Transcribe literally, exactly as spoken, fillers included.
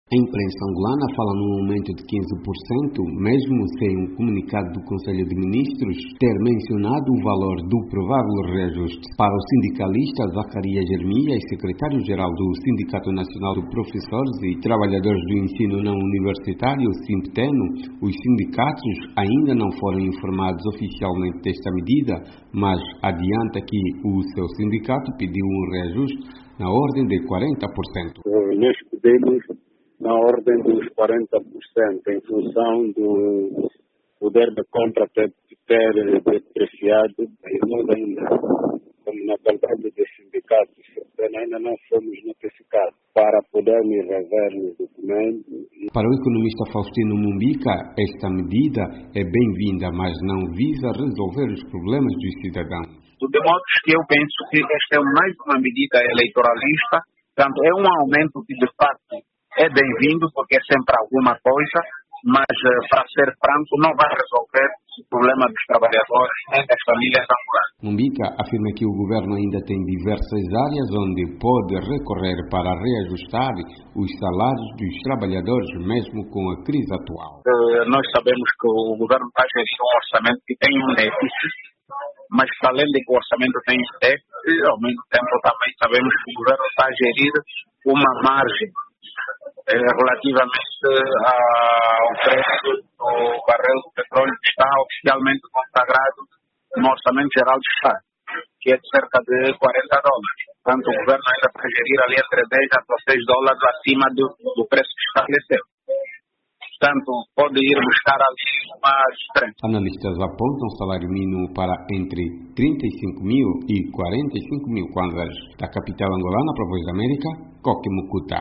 A imprensa angolana fala num aumento de quinze por cento, mesmo sem um comunicado do Conselho de Ministros ter mencionado o valor do provável reajuste. Para o sindicalista Zacarias Jeremias, secretário-geral do Sindicato Nacional de Professores e Trabalhadores do Ensino Não Universitário, SINPTENO, os sindicatos ainda não foram informados oficialmente desta medida, mas adianta que o seu sindicato pediu um reajuste na ordem de quarenta por cento. Nós pedimos na ordem dos quarenta por cento, em função do poder de compra ter, ter depreciado, e nós ainda, como na qualidade de sindicatos, ainda não fomos notificados para podermos rever os documentos. Para o economista Faustino Mumbica, esta medida é bem-vinda, mas não visa resolver os problemas dos cidadãos. De modo que eu penso que esta é mais uma medida eleitoralista, portanto, é um aumento que, de fato, é bem-vindo, porque é sempre alguma coisa, mas, para ser franco, não vai resolver o problema dos trabalhadores nem das famílias angolanas. Mumbica afirma que o governo ainda tem diversas áreas onde pode recorrer para reajustar os salários dos trabalhadores, mesmo com a crise atual. Nós sabemos que o governo está a gerir um orçamento que tem um déficit, mas além de que o orçamento tem déficit, ao mesmo tempo também sabemos que o governo está a gerir uma margem relativamente ao preço do barril do petróleo que está oficialmente consagrado no Orçamento Geral do Estado, que é de cerca de quarenta dólares. Portanto, o governo ainda está a gerir ali entre dez a dezesseis dólares acima do, do preço que estabeleceu. Portanto, pode ir buscar ali uma diferença. Analistas apontam um salário mínimo para entre trinta e cinco mil e quarenta e cinco mil kwanzas. Da capital angolana para a Voz da América, Coque Mucuta.